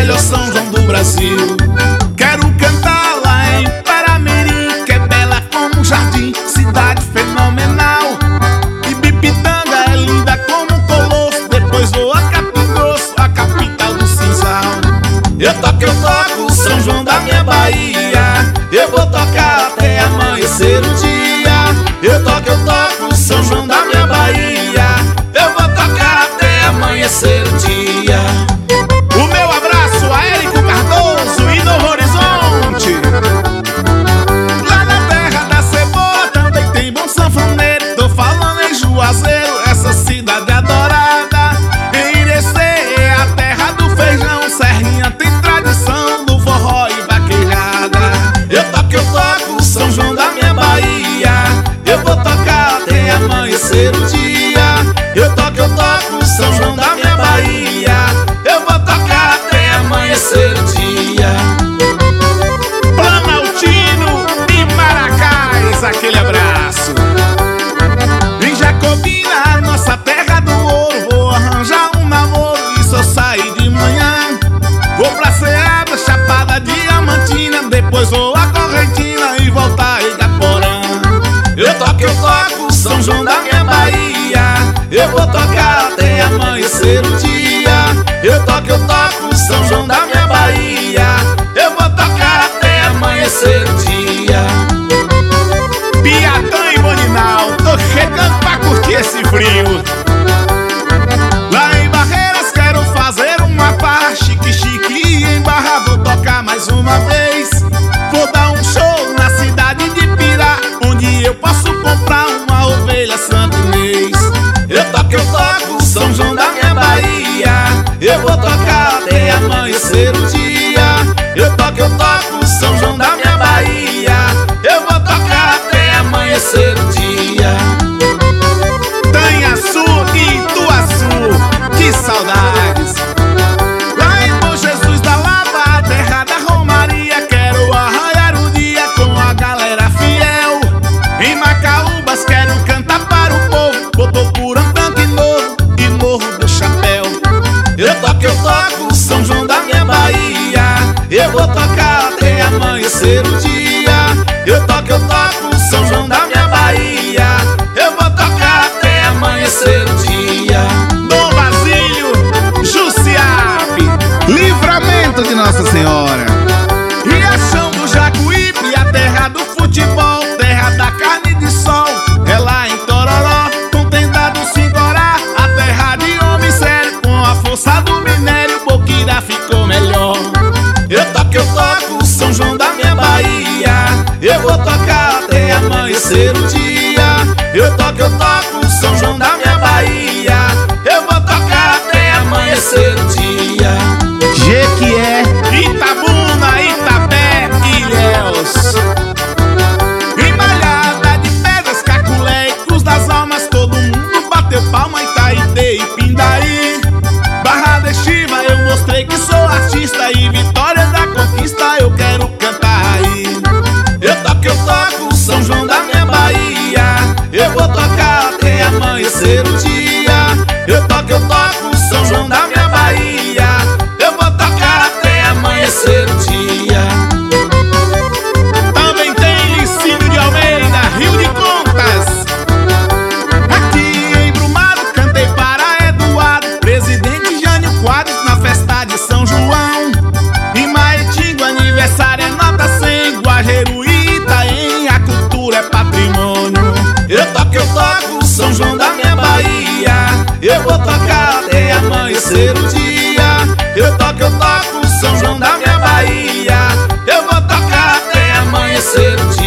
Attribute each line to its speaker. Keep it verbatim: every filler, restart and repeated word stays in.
Speaker 1: melhor São João do Brasil. Quero cantar lá em Paramirim, que é bela como um jardim, cidade fenomenal. E Bipitanga é linda como um colosso. Depois vou a Capim Grosso, a capital do Cinzal. Eu toco, eu toco São João da minha Bahia. Eu vou tocar até amanhecer o dia. Eu toco, eu toco São João da minha Bahia. Eu vou tocar até amanhecer o dia. O meu abraço a Érico Cardoso e Novo Horizonte. Lá na terra da cebola também tem bom sanfoneiro. Tô falando em Juazeiro, essa cidade adorada. Em Irecê é a terra do feijão. Serrinha tem tradição do forró e vaquejada. Eu toco, eu toco São João da minha Bahia. Eu vou tocar até amanhecer o dia. Eu toco, eu toco São João da minha Bahia. Eu vou tocar até amanhecer o dia. Planaltino e Maracás, aquele abraço. Em Jacobina, nossa terra do ouro, vou arranjar um namoro e só sair de manhã. Vou pra Ceabra, Chapada Diamantina, depois vou a Correntina e voltar a Igaporã. Eu toco, eu toco São João da minha Bahia. Eu vou tocar até amanhecer o dia. Eu toco, eu toco São João da minha Bahia. Eu vou tocar até amanhecer o dia. Piatã e Boninal, tô chegando pra curtir esse frio. Lá em Barreiras quero fazer uma farra chique, chique. E em Barra vou tocar mais uma vez. Vou dar um show na cidade de Pirá, onde eu posso comprar uma ovelha Santo Inês. Eu toco, eu toco São João da minha Bahia. Eu vou tocar até amanhecer o dia. Eu toco, eu toco São João da minha Bahia. Eu vou tocar até amanhecer o dia. Tanhaçu e Ituaçu, que saudades. Lá em Bom Jesus da Lapa, a terra da Romaria, quero arraiar o dia com a galera fiel. Em Macaúbas quero cantar para o povo, Botoporã, Tanque Novo e Morro do Chapéu. Eu toco, eu toco São João da minha Bahia. Eu vou tocar até amanhecer o dia. Eu toco, eu toco São João da minha Bahia. Eu vou tocar até amanhecer o dia. Dom Basílio, Jussiape, Livramento de Nossa Senhora. Riachão do Jacuípe, a terra do futebol, terra da carne de sol. É lá em Tororó, com tenda do Singorá, a terra de homem sério, com a força do minério, Boquira ficou melhor. Eu toco, eu toco São João da minha Bahia. Eu vou tocar até amanhecer o dia. Eu toco, eu toco São João da minha Bahia. Eu vou tocar até amanhecer o dia. Jequié, Itabuna, Itapé, Ilhéus. Embalhada de pedras, Caculé e Cruz das Almas, todo mundo bateu palma, Itaitê e Pindaí. Barra de Chiva, eu mostrei que sou artista, e Vitória da Conquista eu quero cantar aí. Eu toco, eu toco São João da minha Bahia. Eu vou tocar até amanhecer o dia. Eu toco, eu toco São João da minha Bahia. Eu vou tocar até amanhecer o dia. Também tem Licínio de Almeida, Rio de Contas. Aqui em Brumado cantei para Eduardo, presidente Jânio Quadros na festa de São João. Em Maetingo aniversário é nota cem, Guajeiro e Itaém, a cultura é patrimônio. Eu toco, eu toco São João da minha Bahia. Eu vou tocar até amanhecer o dia. Eu toco, eu toco São João da minha Bahia. Eu vou tocar até amanhecer o dia.